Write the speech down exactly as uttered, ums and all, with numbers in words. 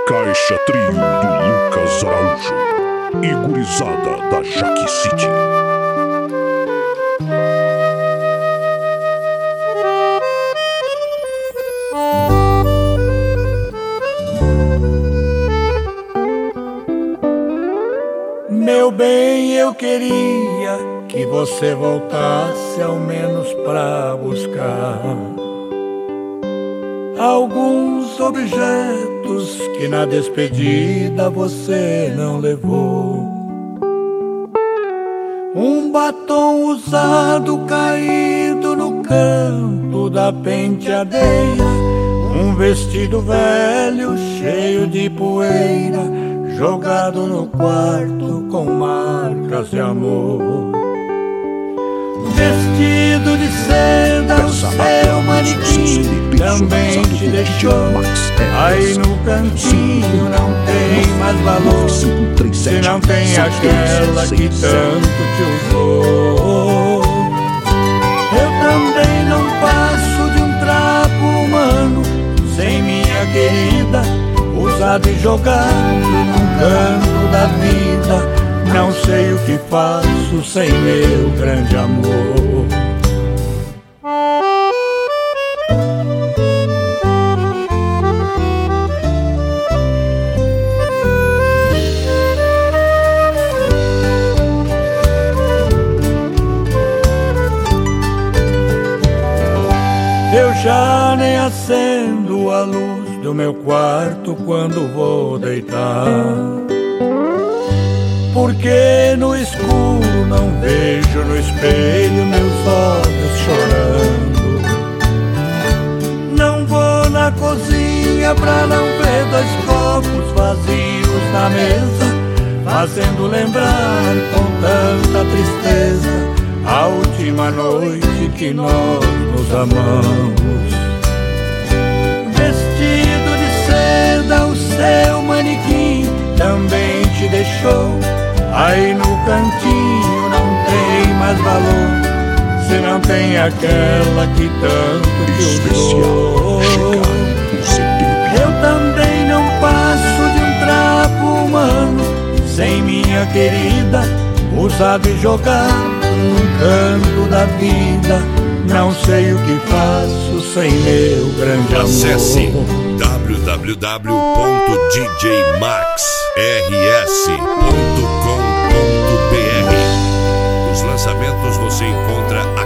Caixa Trio do Lucas Araújo e gurizada da Jaque City. Meu bem, eu queria que você voltasse ao menos pra buscar alguns objetos que na despedida você não levou. Um batom usado caído no canto da penteadeira, um vestido velho cheio de poeira jogado no quarto com marcas de amor. Vestido de seda, o seu manequim também te deixou. Aí no cantinho não tem mais valor, se não tem aquela que tanto te usou. Eu também não passo de um trapo humano sem minha querida, usado e jogado num canto da vida. Não sei o que faço sem meu grande amor. Eu já nem acendo a luz do meu quarto quando vou deitar, porque no escuro não vejo no espelho meus olhos chorando. Não vou na cozinha pra não ver dois copos vazios na mesa, fazendo lembrar com tanta tristeza a última noite que nós nos amamos. Vestido de seda, o seu manequim também te deixou. Aí no cantinho não tem mais valor, se não tem aquela que tanto te usou. Eu também não passo de um trapo humano sem minha querida, usado e jogado num canto da vida. Não sei o que faço sem meu grande amor. Acesse w w w ponto d j max r s ponto com ponto b r. Os lançamentos você encontra